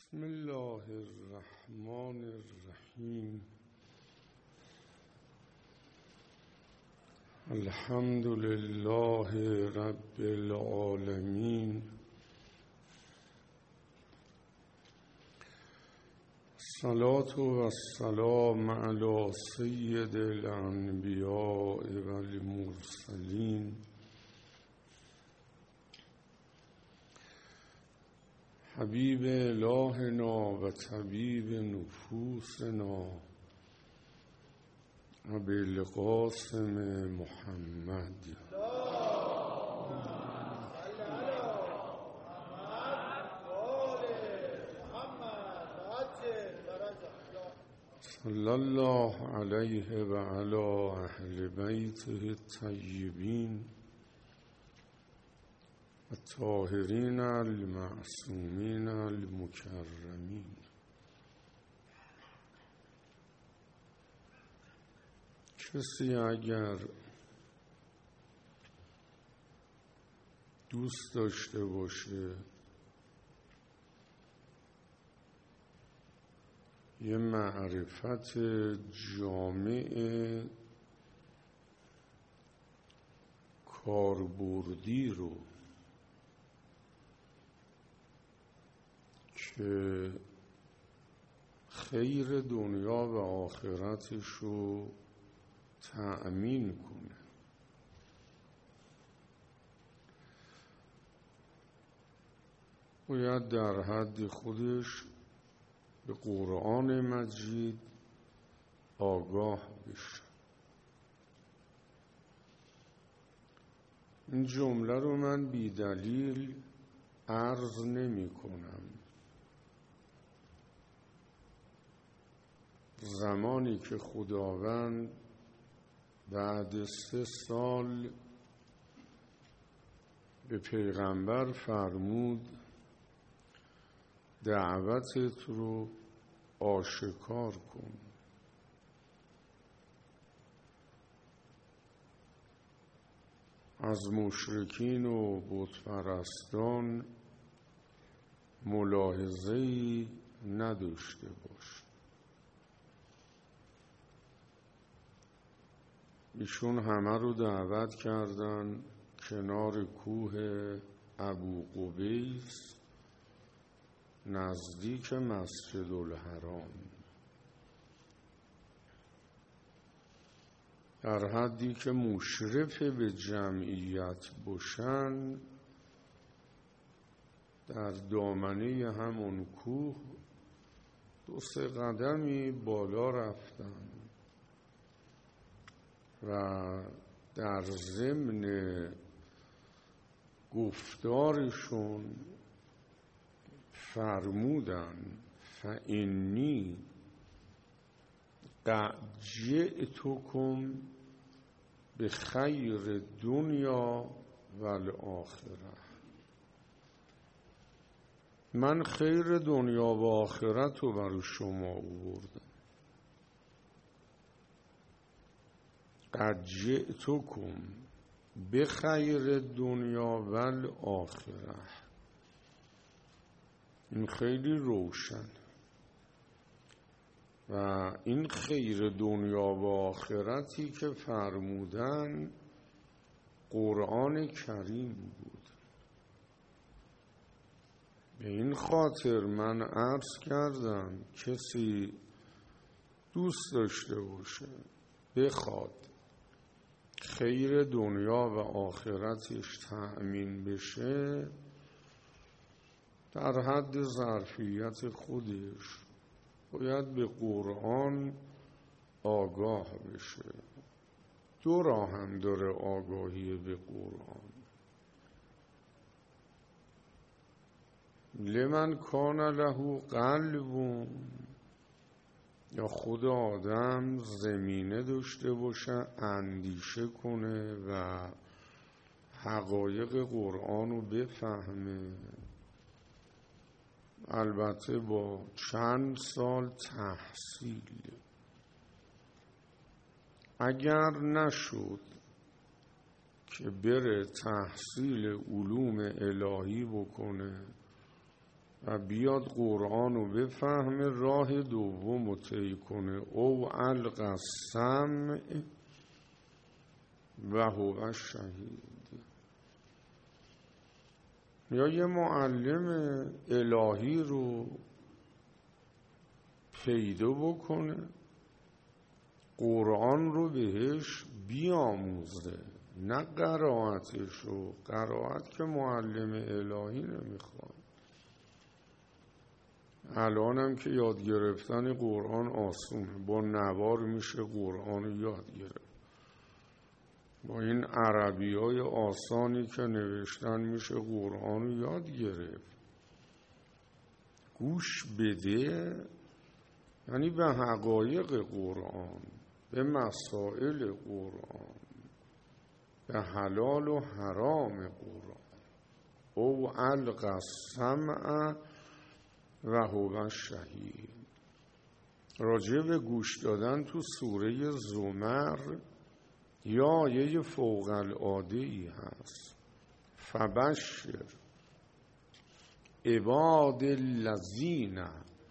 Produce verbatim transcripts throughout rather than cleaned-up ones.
بسم الله الرحمن الرحیم. الحمد لله رب العالمین. الصلاة و السلام علی سید الانبیاء و المرسلین حبیب الهنا و طبیب نفوسنا ابی القاسم محمد. صلی الله علیه و علی اهل بیته الطیبین الطاهرین المعصومین المکرمین. کسی اگر دوست داشته باشه یه معرفت جامع کاربردی رو که خیر دنیا و آخرتش رو تأمین کنه، باید در حد خودش به قرآن مجید آگاه بشه. این جمله رو من بی دلیل عرض نمی کنم. زمانی که خداوند بعد سه سال به پیغمبر فرمود دعوتت رو آشکار کن، از مشرکین و بت پرستان ملاحظه‌ای نداشته باش. ایشون همه رو دعوت کردن کنار کوه ابو قبیس نزدیک مسجد الحرام، در حدی که مشرف به جمعیت باشن در دامنه همون کوه دو سه قدمی بالا رفتن و در ضمن گفتارشون فرمودن فإنی قد جئتکم بخیر دنیا و الآخرة. من خیر دنیا و آخرت رو برای شما آوردم. قد جئتکم بخیر دنیا و الآخرة. این خیلی روشن و این خیر دنیا و آخرتی که فرمودن قرآن کریم بود. به این خاطر من عرض کردم کسی دوست داشته باشه بخواد خیر دنیا و آخرتش تأمین بشه در حد ظرفیت خودش باید به قرآن آگاه بشه. دو راه هم داره آگاهی به قرآن. لمن کان له قلب، یا خود آدم زمینه داشته باشه اندیشه کنه و حقایق قرآن رو بفهمه، البته با چند سال تحصیل. اگر نشد که بره تحصیل علوم الهی بکنه و بیاد قرآن رو بفهمه، راه دوم رو طی کنه. او القی السمع و هو شهید. یا یه معلم الهی رو پیدا بکنه، قرآن رو بهش بیاموزه، نه قرائتش رو. قرائت که معلم الهی نمیخواد. الان هم که یاد گرفتن قرآن آسونه، با نوار میشه قرآن رو یاد گرفت. با این عربی های آسانی که نوشتن میشه قرآن رو یاد گرفت. گوش بده یعنی به حقایق قرآن، به مسائل قرآن، به حلال و حرام قرآن. او القی السمع و هو شهید. راجع به گوش دادن تو سوره زمر یا آیه فوق العاده ای هست. فبشر عباد الذین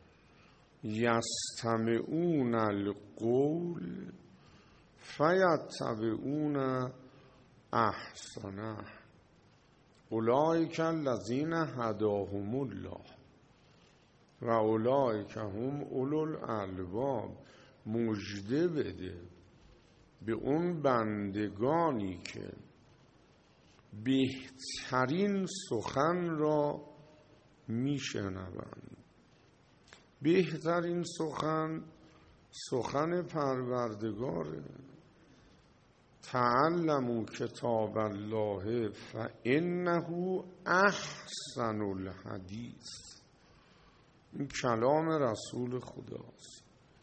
یستمعون القول فیتبعون احسنه اولئک الذین هداهم الله و اولئک هم اولو الالباب. مژده بده به اون بندگانی که بهترین سخن را میشنوند. بهترین سخن سخن پروردگاره. تعلموا کتاب الله فانه احسن الحدیث. این کلام رسول خداست.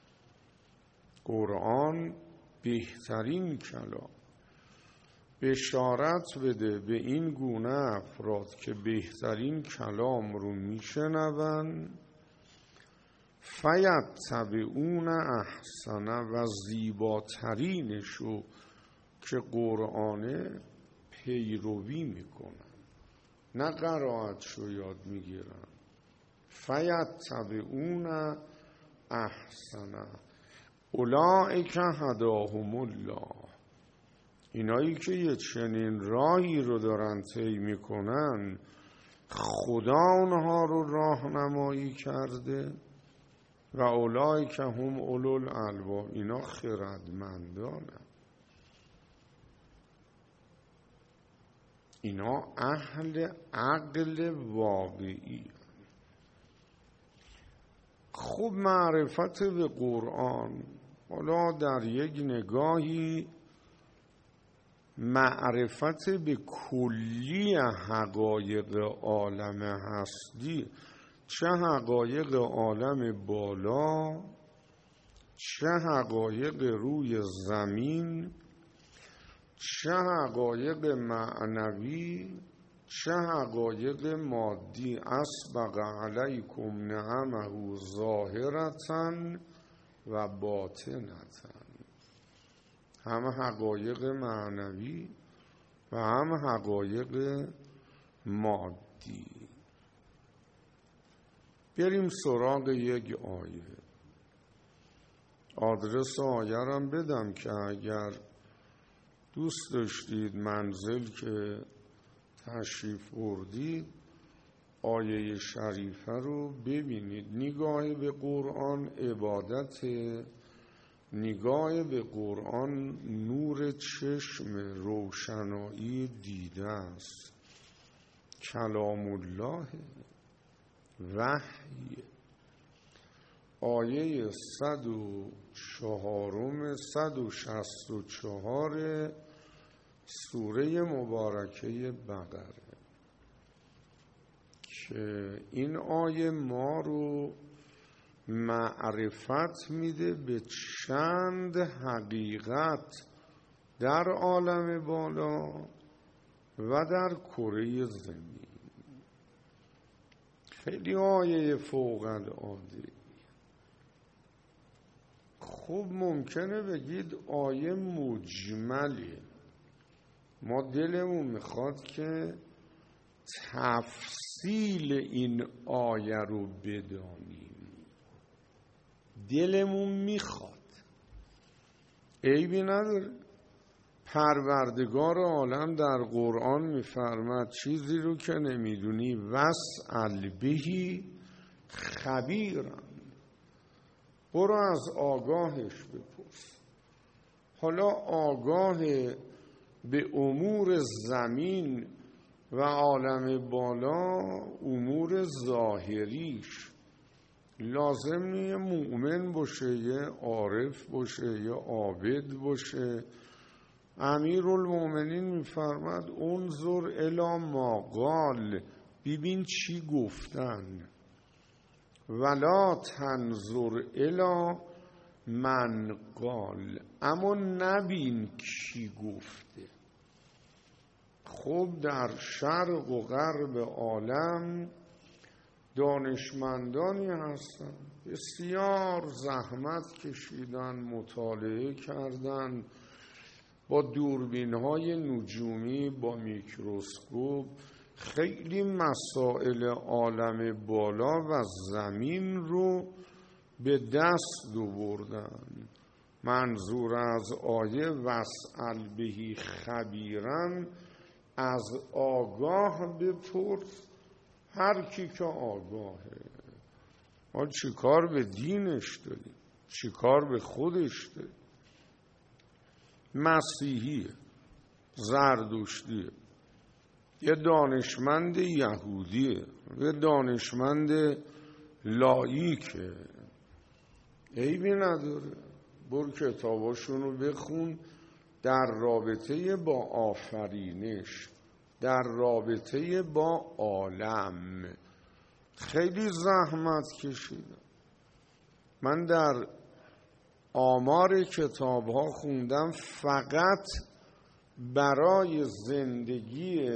قرآن بهترین کلام. بشارت بده به این گونه افراد که بهترین کلام رو میشنوند. فیتبعون احسنه و زیباترینشو که قرآنه پیروی میکنن، نه قرائتشو یاد میگیرن. فیتبعون احسنه اولئک هداهم الله. اینایی که یه چنین راهی رو دارن طی میکنن، خدا اونها رو راهنمایی کرده. و اولئک هم اولو الالباب. اینا خردمندانن، اینا اهل عقل واقعی. خوب معرفت به قرآن، حالا در یک نگاهی معرفت به کلی حقایق عالم هستی، چه حقایق عالم بالا، چه حقایق روی زمین، چه حقایق معنوی، چه حقایق مادی. اسبغ علیکم نعمه ظاهرة و باطنة. هم حقایق معنوی و هم حقایق مادی. بریم سراغ یک آیه. آدرس آیه رم بدم که اگر دوست داشتید منزل که تشریف بردید آیه شریفه رو ببینید. نگاه به قرآن عبادت، نگاه به قرآن نور چشم، روشنایی دیده است. کلام الله، وحی. آیه صد و چهارم صد و شست و چهار سوره مبارکه بقره که این آیه ما رو معرفت میده به چند حقیقت در عالم بالا و در کره زمین. خیلی آیه فوق العاده. خب ممکنه بگید آیه مجمله، ما دلمون میخواد که تفصیل این آیه رو بدانیم. دلمون میخواد، عیبی نداره. پروردگار عالم در قرآن میفرماد چیزی رو که نمیدونی واسأل بهی خبیرا، برو از آگاهش بپرس. حالا آگاه به امور زمین و عالم بالا، امور ظاهریش، لازم نیه مؤمن باشه، یه عارف باشه، یه عابد باشه. امیرالمومنین میفرماد انظر الی ما قال، ببین چی گفتن، ولا تنظر الی من قال، اما نبین کی گفته. خب در شرق و غرب عالم دانشمندانی هستن بسیار زحمت کشیدن، مطالعه کردن، با دوربین‌های نجومی، با میکروسکوپ خیلی مسائل عالم بالا و زمین رو به دست آوردن. منظور از آیه واسأل بهی خبیرن، از آگاه بپرس، هر کی که آگاهه. ما چی کار به دینش داریم؟ چی کار به خودش داریم؟ مسیحیه، زردشتیه، یه دانشمند یهودیه، یه دانشمند لاییکه، عیبی نداره. برو کتاباشون رو بخون در رابطه با آفرینش، در رابطه با عالم. خیلی زحمت کشیدم. من در آمار کتاب ها خوندم فقط برای زندگی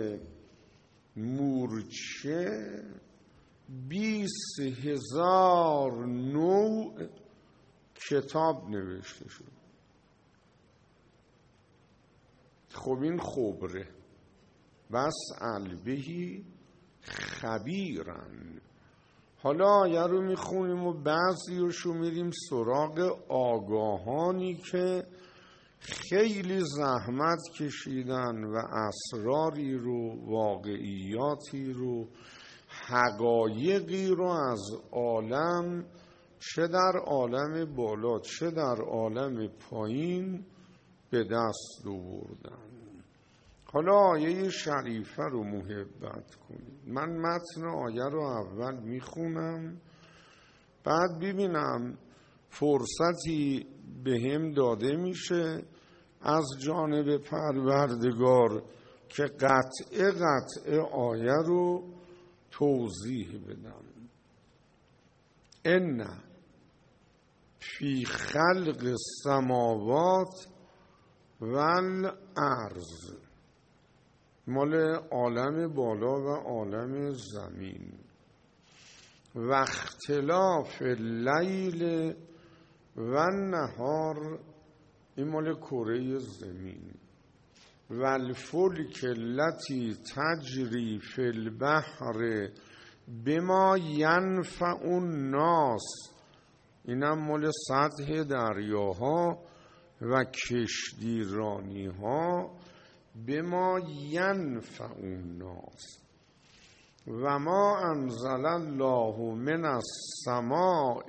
مورچه بیست هزار نوع کتاب نوشته شد. خب این خبره، واسأل بهی خبیرن. حالا آیه رو میخونیم و بعضیشو میریم سراغ آگاهانی که خیلی زحمت کشیدن و اسراری رو، واقعیاتی رو، حقایقی رو از عالم، چه در عالم بالا چه در عالم پایین، به دست آوردن. حالا آیه شریفه رو محبت کنید. من متن آیه رو اول میخونم، بعد ببینم فرصتی به هم داده میشه از جانب پروردگار که قطعه قطعه آیه رو توضیح بدم. ان فی خلق السماوات والارض، مال عالم بالا و عالم زمین، و اختلاف اللیل و النهار، این مال کره زمین، و الفلک التي تجری فی البحر بما ینفع الناس، اینم مال سطح دریاها و کشتیرانی ها، بما ینفع الناس، و ما انزل الله من السماء،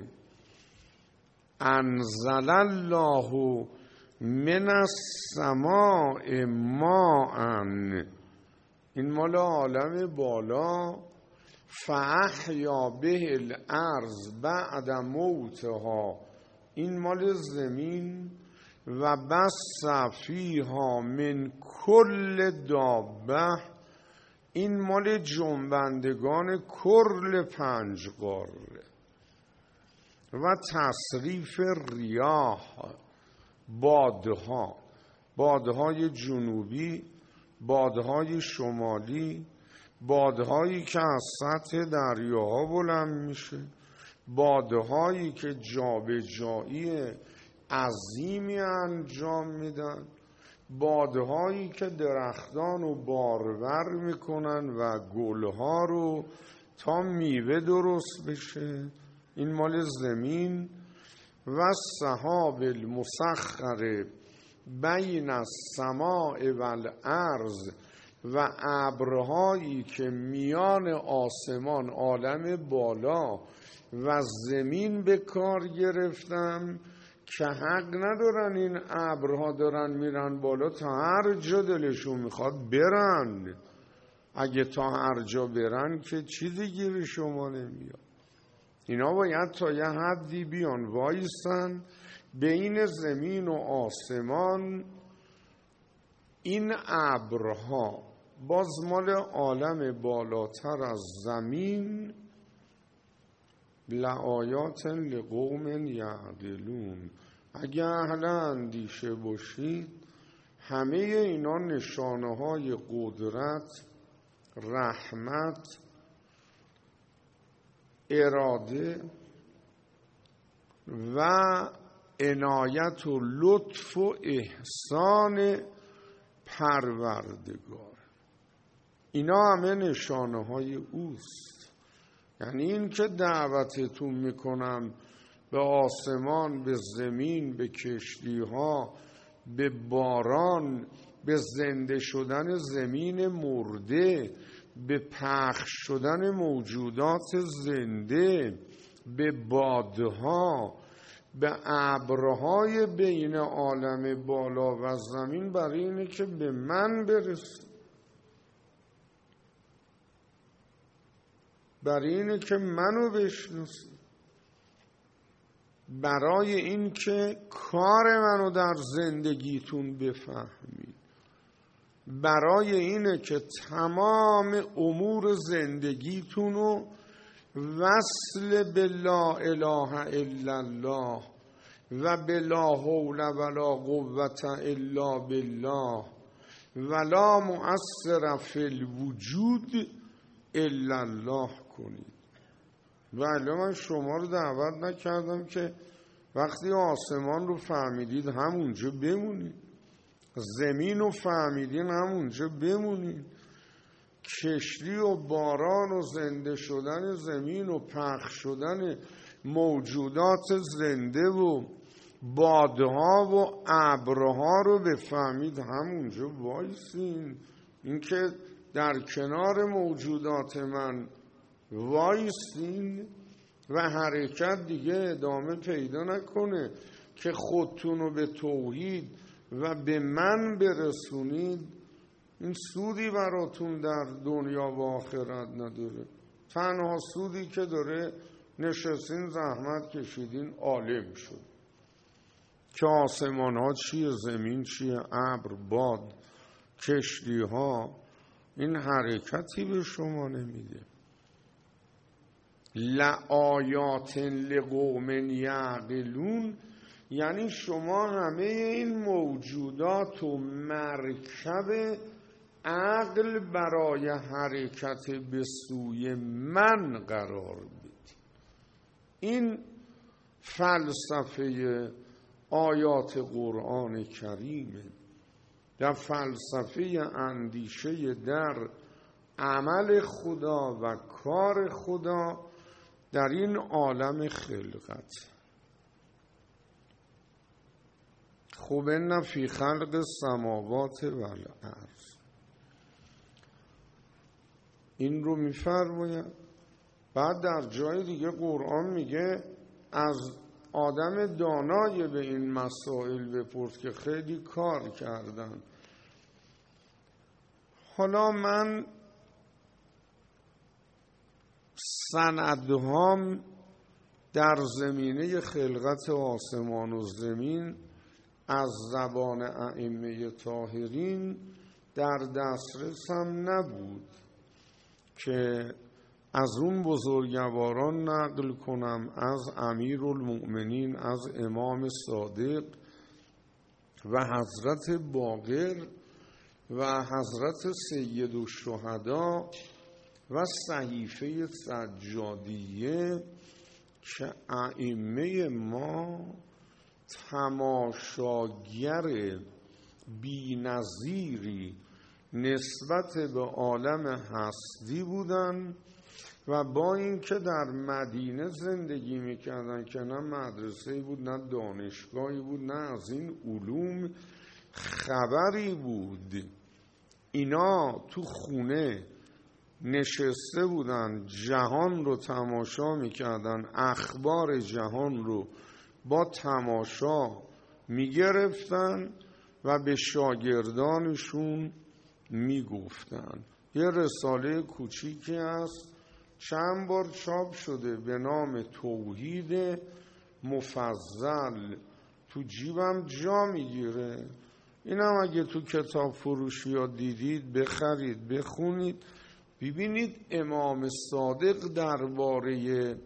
انزل الله من السماء ماء، این مال عالم بالا، فاحیا به الارض بعد موتها، این مال زمین، و بث فیها من کل دابه، این مال جنبندگان کل پنج قاره، و تصریف ریاح، بادها، بادهای جنوبی، بادهای شمالی، بادهایی که از سطح دریاها بلند میشه، بادهایی که جابجایی عظیمی انجام میدن، بادهایی که درختان رو بارور میکنن و گلها رو تا میوه درست بشه، این مال زمین. و سحاب المسخر بین السماء و الارض، و ابرهایی که میان آسمان، عالم بالا و زمین به کار گرفتم که حق ندارن این ابرها دارن میرن بالا تا هر جا دلشون میخواد برن. اگه تا هر جا برن که چیزی گیر شما نمیاد. اینا باید تا یه حدی بیان وایستن بین زمین و آسمان. این ابرها باز مال عالم بالاتر از زمین. لآیات لقوم یعقلون، اگه اهل اندیشه باشید همه اینا نشانه های قدرت، رحمت، اراده و عنایت و لطف و احسان پروردگار، اینا همه نشانه های اوست. یعنی این که دعوتتون میکنم به آسمان، به زمین، به کشتی ها، به باران، به زنده شدن زمین مرده، به پخش شدن موجودات زنده، به بادها، به ابرهای بین عالم بالا و زمین، برای اینه که به من برسید، برای اینه که منو بشناسید، برای این که کار منو در زندگیتون بفهمید، برای اینه که تمام امور زندگیتونو وصل به لا اله الا الله و به لا حول ولا قوة الا بالله ولا مؤثر فی الوجود الا الله کنید. ولی من شما رو دعوت نکردم که وقتی آسمان رو فهمیدید همونجا بمونید، زمین رو فهمیدین همونجا بمونید، کشتی و باران و زنده شدن زمین و پخش شدن موجودات زنده و بادها و ابرها رو بفهمید همونجا وایسین. اینکه در کنار موجودات من وایسین و حرکت دیگه ادامه پیدا نکنه که خودتون رو به توحید و به من برسونید، این سودی براتون در دنیا و آخرت نداره. تنها سودی که داره نشستین زحمت کشیدین عالم شد که آسمان ها چیه، زمین چیه، ابر، باد، کشتی ها، این حرکتی به شما نمیده. لآیات لقوم یعقلون یعنی شما همه این موجودات و مرکب عقل برای حرکت به سوی من قرار بدید. این فلسفه آیات قرآن کریمه، در فلسفه اندیشه در عمل خدا و کار خدا در این عالم خلقت. خب ان فی خلق السماوات و الارض، این رو میفرماید. بعد در جای دیگه قرآن میگه از آدم دانای به این مسائل بپرس که خیلی کار کردن. حالا من سندهام در زمینه خلقت آسمان و زمین از زبان ائمه طاهرین در دسترسم نبود که از اون بزرگواران نقل کنم، از امیرالمؤمنین، از امام صادق و حضرت باقر و حضرت سید الشهدا و صحیفه سجادیه که ائمه ما تماشاگر بی‌نظیری نسبت به عالم هستی بودن و با اینکه در مدینه زندگی میکردن که نه مدرسه‌ای بود نه دانشگاهی بود نه از این علوم خبری بود، اینا تو خونه نشسته بودن جهان رو تماشا میکردن، اخبار جهان رو با تماشا میگرفتن و به شاگردانشون میگفتن. یه رساله کوچیکی هست چند بار چاپ شده به نام توحید مفضل، تو جیبم جا میگیره، اینم اگه تو کتاب فروشی ها دیدید بخرید بخونید، ببینید امام صادق درباره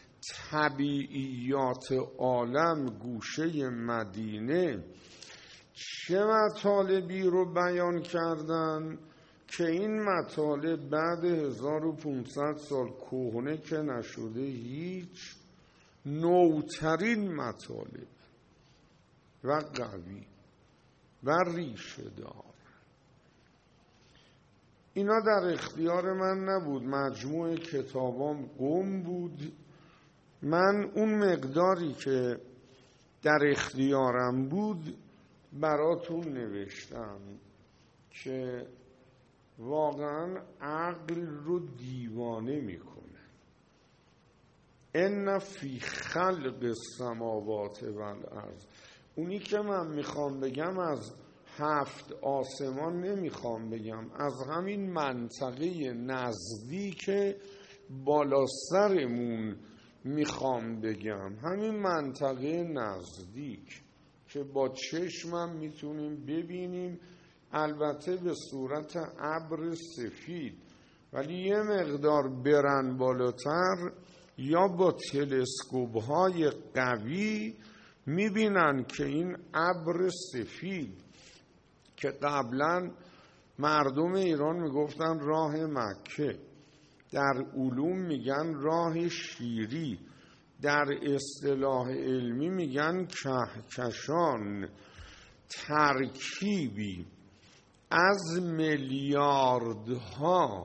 طبیعیات عالم گوشه مدینه چه مطالبی رو بیان کردن که این مطالب بعد هزار و پانصد سال کهنه که نشده، هیچ نوترین مطالب و قوی و ریشه دار. اینا در اختیار من نبود، مجموع کتابام گم بود. من اون مقداری که در اختیارم بود براتون نوشتم که واقعا عقل رو دیوانه میکنه. ان فی خلق السماوات والارض، اونی که من میخوام بگم از هفت آسمان نمیخوام بگم، از همین منطقه نزدیک بالا سرمون میخوام بگم، همین منطقه نزدیک که با چشمم میتونیم ببینیم، البته به صورت ابر سفید، ولی یه مقدار برن بالاتر یا با تلسکوپ های قوی میبینن که این ابر سفید که قبلا مردم ایران میگفتن راه مکه، در علوم میگن راه شیری، در اصطلاح علمی میگن کهکشان، ترکیبی از میلیاردها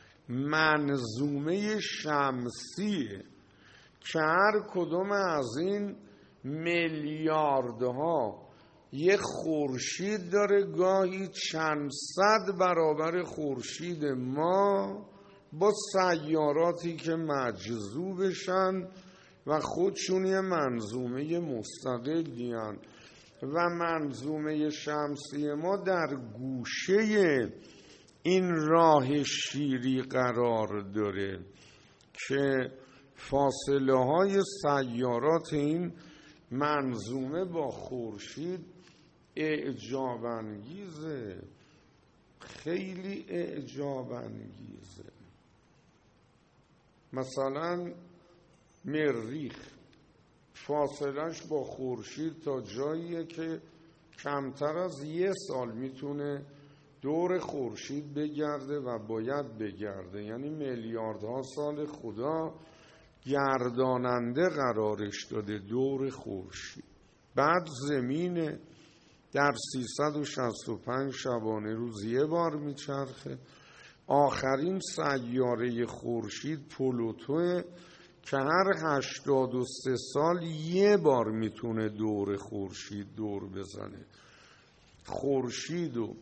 منظومه شمسیه که هر کدوم از این میلیاردها یه خورشید داره، گاهی چند صد برابر خورشید ما، با سیاراتی که مجذوبشن و خودشون یه منظومه مستقلی هن و منظومه شمسی ما در گوشه این راه شیری قرار داره که فاصله های سیارات این منظومه با خورشید اعجاب انگیزه، خیلی اعجاب انگیزه. مثلا مریخ فاصلش با خورشید تا جاییه که کمتر از یه سال میتونه دور خورشید بگرده و باید بگرده، یعنی میلیاردها سال خدا گرداننده قرارش داده دور خورشید. بعد زمین در سیصد و شصت و پنج شبانه روز یه بار میچرخه. آخرین سیاره خورشید پلوتوه که هر هشتاد و سه سال یه بار میتونه دور خورشید دور بزنه. خورشید و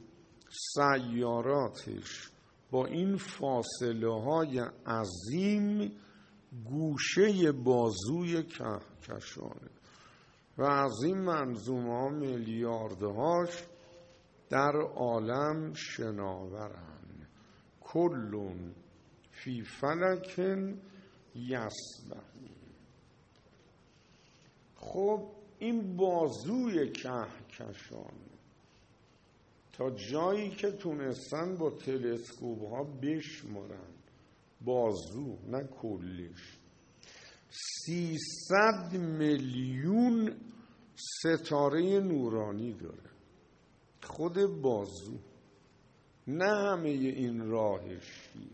سیاراتش با این فاصله های عظیم گوشه بازوی کهکشانه و از این منظومه ها میلیاردهاش در عالم شناورن. کلون فی فلک یسبحون. خب این بازوی کهکشان تا جایی که تونستن با تلسکوپ ها بشمارن، بازو نه کلش، سیصد میلیون ستاره نورانی داره خود بازو، نه همه این راه شیری.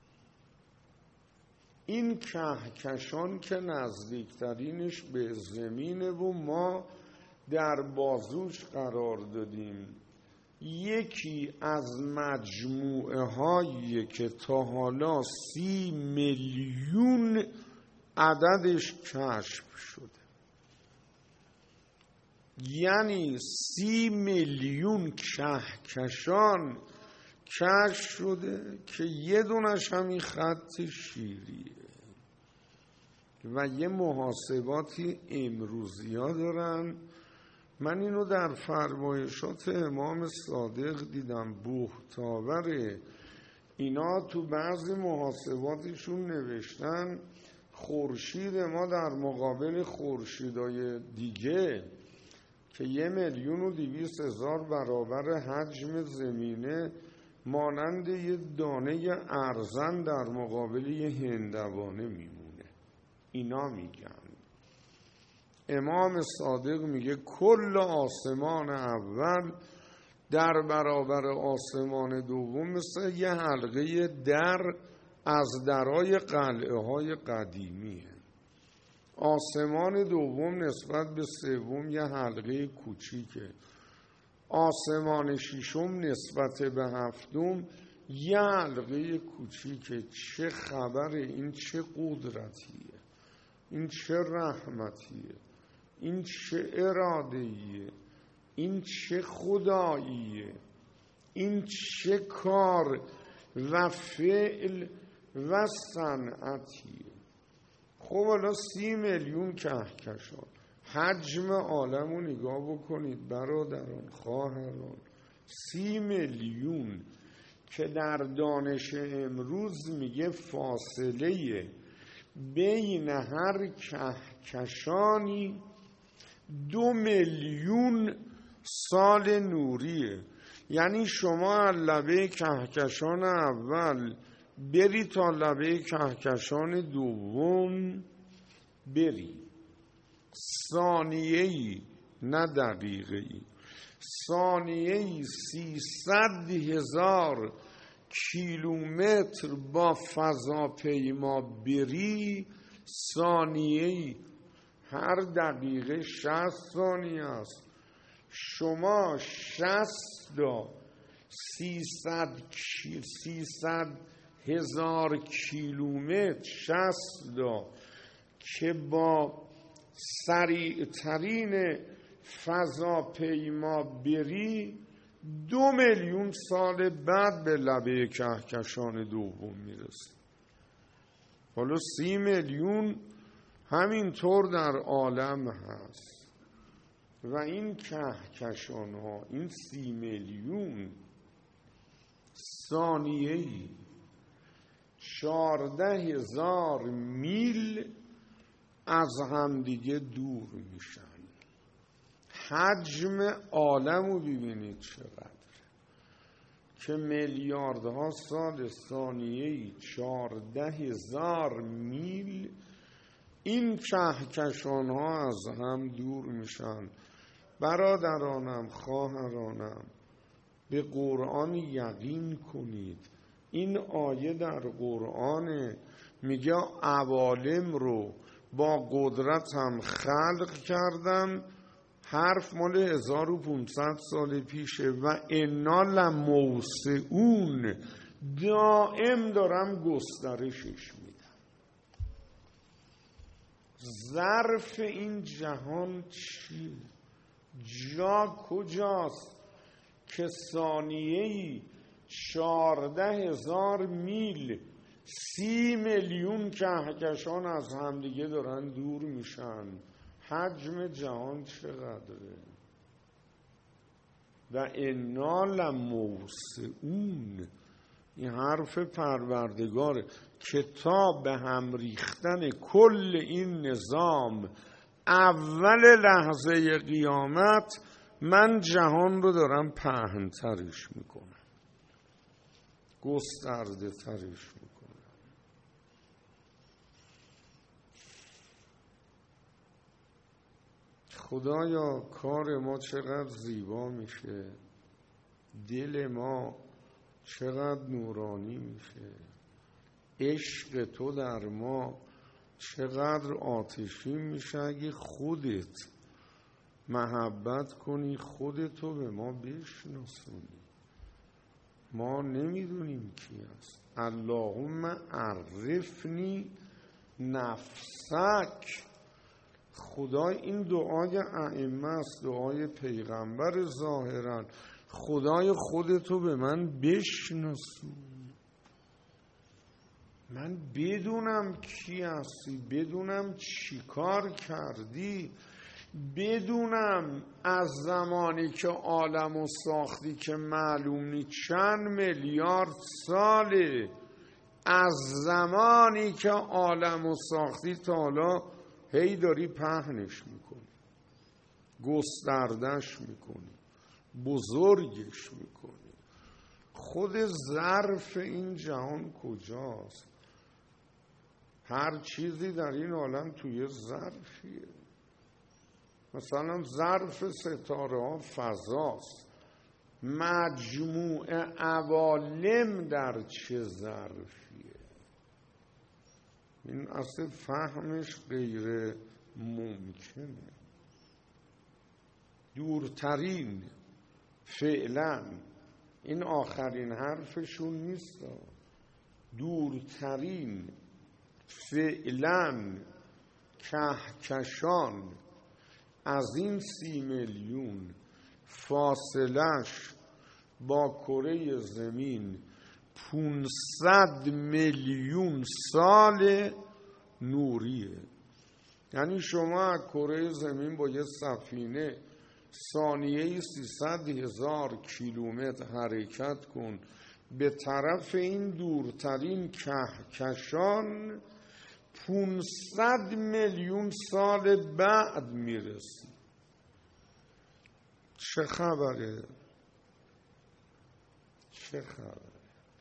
این کهکشان که نزدیکترینش به زمینه و ما در بازوش قرار دادیم یکی از مجموعه هایی که تا حالا سی میلیون عددش کشف شده. یعنی سی میلیون کهکشان کشف شده که یه دونش همین خط شیریه و یه محاسباتی امروزی ها دارن. من اینو در فرمایشات امام صادق دیدم، بوحتاوره. اینا تو بعضی محاسباتشون نوشتن خورشید ما در مقابل خورشیدای دیگه که یه میلیون و دویست هزار برابر حجم زمینه، مانند یه دانه ارزن در مقابل یه هندوانه میمونه. اینا میگن. امام صادق میگه کل آسمان اول در برابر آسمان دوم مثل یه حلقه در از درای قلعه های قدیمیه. آسمان دوم نسبت به سوم یه حلقه کوچیکه. آسمان ششم نسبت به هفتم یه حلقه کوچیکه. چه خبره؟ این چه قدرتیه؟ این چه رحمتیه؟ این چه ارادهیه؟ این چه خداییه؟ این چه کار و فعل و صنعتیه؟ خب حالا سی میلیون کهکشان، حجم عالم رو نگاه بکنید برادران خواهران. سی میلیون که در دانش امروز میگه فاصله بین هر کهکشانی دو میلیون سال نوریه. یعنی شما از لبه کهکشان اول بری تا لبه کهکشان دوم بری، ثانیه‌ای نه دقیقه‌ای، ثانیه‌ای سیصد هزار کیلومتر با فضاپیما بری، ثانیه‌ای هر دقیقه شصت ثانیه است. شما شصت تا سیصد سیصد هزار کیلومتر شصت تا که با سریعترین فضاپیما بری دو میلیون سال بعد به لبه کهکشان دوم میرسی. حالا سی میلیون همینطور در عالم هست و این کهکشان ها، این سی میلیون ثانیه‌ای چارده هزار میل از همدیگه دور میشن. حجم عالم رو ببینید چقدر که میلیاردها سال ثانیه‌ای چارده هزار میل این کهکشان ها از هم دور میشن. برادرانم خواهرانم، به قرآن یقین کنید. این آیه در قرآن میگه عوالم رو با قدرتم خلق کردم. حرف مال هزار و پونصد سال پیشه و انا لموسعون، دائم دارم گسترشش میدم. ظرف این جهان چی؟ جا کجاست که ثانیه‌ای چارده هزار میل سی میلیون کهکشان از همدیگه دارن دور میشن؟ حجم جهان چقدره؟ و انا لموسعون، این حرف پروردگاره که تا به هم ریختن کل این نظام اول لحظه قیامت من جهان رو دارم پهن ترش میکنم، گسترده ترش میکنم. خدایا کار ما چقدر زیبا میشه، دل ما چقدر نورانی میشه، عشق تو در ما چقدر آتشی میشه اگه خودت محبت کنی، خودتو به ما بشناسونی. ما نمیدونیم کی است. اللهم عرفنی نفسک. خدای این دعای ائمه است، دعای پیغمبر ظاهرا. خدای خودتو به من بشناسون، من بدونم کی هستی، بدونم چی کار کردی، بدونم از زمانی که عالمو ساختی که معلوم نی چند میلیارد ساله، از زمانی که عالمو ساختی تا حالا هی داری پهنش میکنی، گستردش میکنی، بزرگش میکنی. خود ظرف این جهان کجاست؟ هر چیزی در این عالم توی ظرفیه. مثلا ظرف ستاره ها فضاست، مجموع عوالم در چه ظرفیه؟ این اصلا فهمش غیر ممکنه. دورترین فعلا، این آخرین حرفشون نیست، دورترین فعلا کهکشان از این سی میلیون فاصلش با کره زمین پونصد میلیون سال نوریه. یعنی شما از کره زمین با یه سفینه ثانیه‌ای سیصد هزار کیلومتر حرکت کن به طرف این دورترین کهکشان، پونصد میلیون سال بعد میرسی. چه خبره؟ چه خبره؟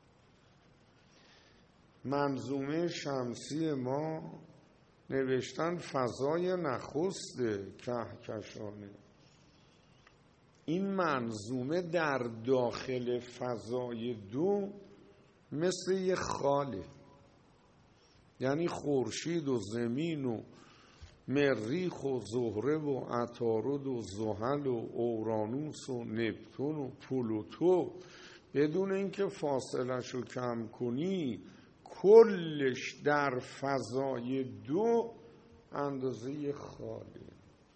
منظومه شمسی ما نوشتن فضای نخست کهکشانه. این منظومه در داخل فضای دو مثل یه خاله، یعنی خورشید و زمین و مریخ و زهره و عطارد و زحل و اورانوس و نپتون و پلوتو، بدون اینکه فاصلش رو کم کنی کلش در فضای دو اندازه خاله.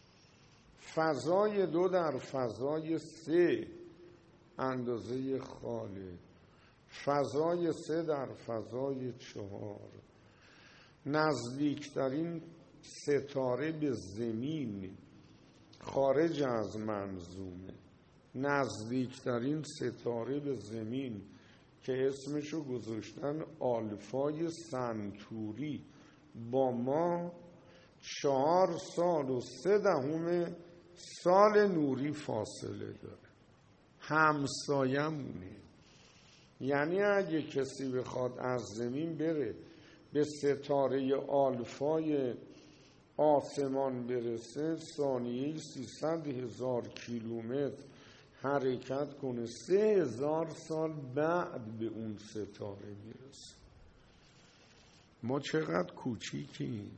فضای دو در فضای سه اندازه خاله، فضای سه در فضای چهار. نزدیکترین ستاره به زمین خارج از منظومه، نزدیکترین ستاره به زمین که اسمشو گذاشتن آلفای سنتوری، با ما چهار سال و سه دهم سال نوری فاصله داره، همسایمونه. یعنی اگه کسی بخواد از زمین بره به ستاره آلفای آسمان برسه، ثانیه‌ای سیصد هزار کیلومتر حرکت کنه، سه هزار سال بعد به اون ستاره میرسه. ما چقدر کوچیکیم.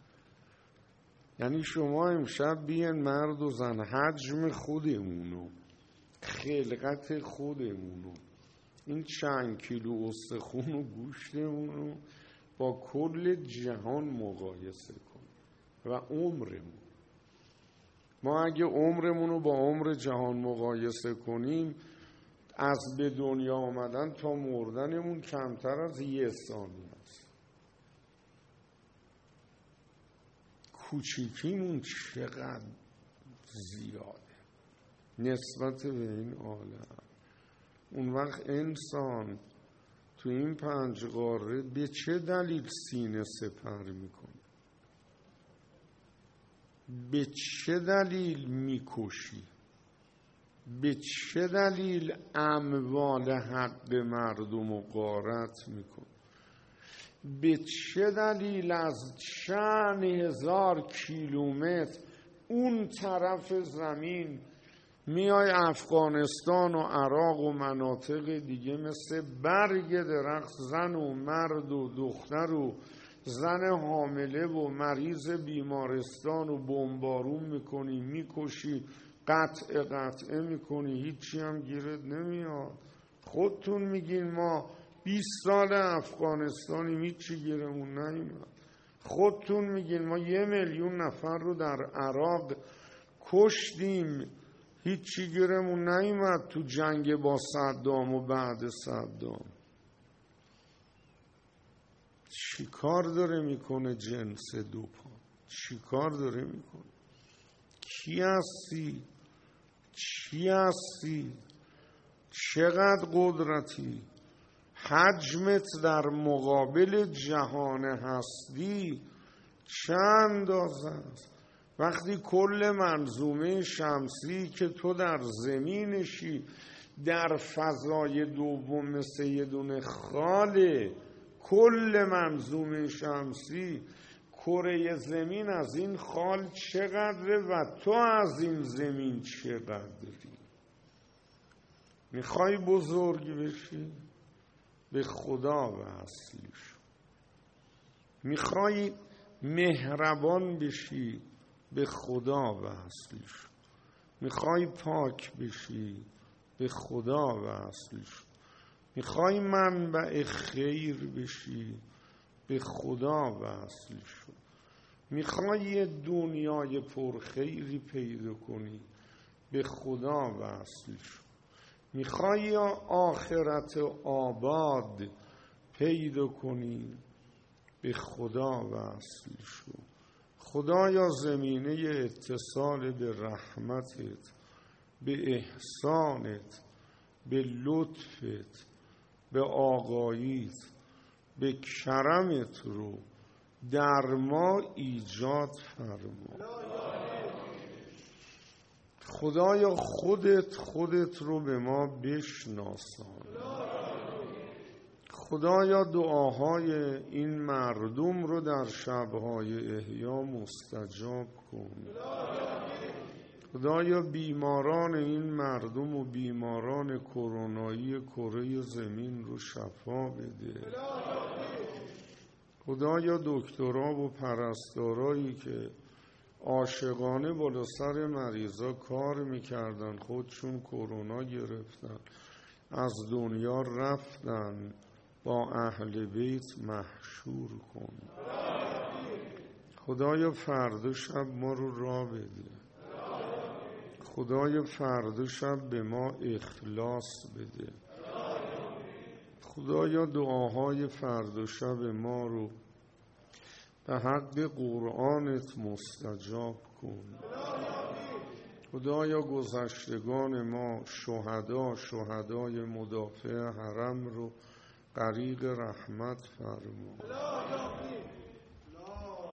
یعنی شما امشب بیان مرد و زن حجم خودمونو، خلقت خودمونو، این چند کیلو استخون و گوشتمونو با کل جهان مقایسه کن و عمرمون. ما اگه عمرمون رو با عمر جهان مقایسه کنیم، از به دنیا آمدن تا مردنمون کمتر از یه ثانیه است. کوچیکیمون چقدر زیاده نسبت به این عالم. اون وقت انسان تو این پنج قاره به چه دلیل سینه سپر میکنه؟ به چه دلیل میکشی؟ به چه دلیل اموال حق مردم رو غارت میکنی؟ به چه دلیل از چند هزار کیلومتر اون طرف زمین میای افغانستان و عراق و مناطق دیگه مثل برگ درخت زن و مرد و دختر و زن حامله و مریض بیمارستان و بمبارون میکنی، میکشی، قطع قطعه میکنی، هیچی هم گیرت نمیاد. خودتون میگین ما بیست سال افغانستانیم هیچی گیرمون نیومد. خودتون میگین ما یه میلیون نفر رو در عراق کشتیم هیچی گیرمون نیومد تو جنگ با صدام و بعد صدام. چی کار داره میکنه جنس دو پا؟ چی کار داره میکنه؟ کی هستی؟ چی هستی؟ چقدر قدرتی؟ حجمت در مقابل جهان هستی چند اندازه است؟ وقتی کل منظومه شمسی که تو در زمینشی در فضای دوم مثل یه دونه خاله، کل منظومه شمسی کره زمین از این خال چقدره و تو از این زمین چقدری؟ میخوای بزرگ بشی؟ به خدا وصل شو. میخوای مهربان بشی؟ به خدا وصل شو. میخوای پاک بشی؟ به خدا وصل شو. میخوای منبع خیر بشی؟ به خدا وصل شو. میخوای یه دنیای پرخیری پیدا کنی؟ به خدا وصل شو. میخوای آخرت آباد پیدا کنی؟ به خدا وصل شو. خدایا زمینه اتصال به رحمتت، به احسانت، به لطفت، به آقاییت، به کرمت رو در ما ایجاد فرما. خدایا خودت خودت رو به ما بشناسان. خدایا دعاهای این مردم رو در شبهای احیا مستجاب کن. خدایا بیماران این مردم و بیماران کرونایی کره زمین رو شفا بده. خدایا دکترها و پرستارایی که عاشقانه بالا سر مریضا کار میکردن خودشون کرونا گرفتن از دنیا رفتن، با اهل بیت محشور کن. خدایا فردا شب ما رو راه بده. خدایا فردا شب به ما اخلاص بده. خدایا دعاهای فردا شب ما رو به حق قرآنت مستجاب کن. خدایا گذشتگان ما شهدا شهدای مدافع حرم رو غریق رحمت فرما.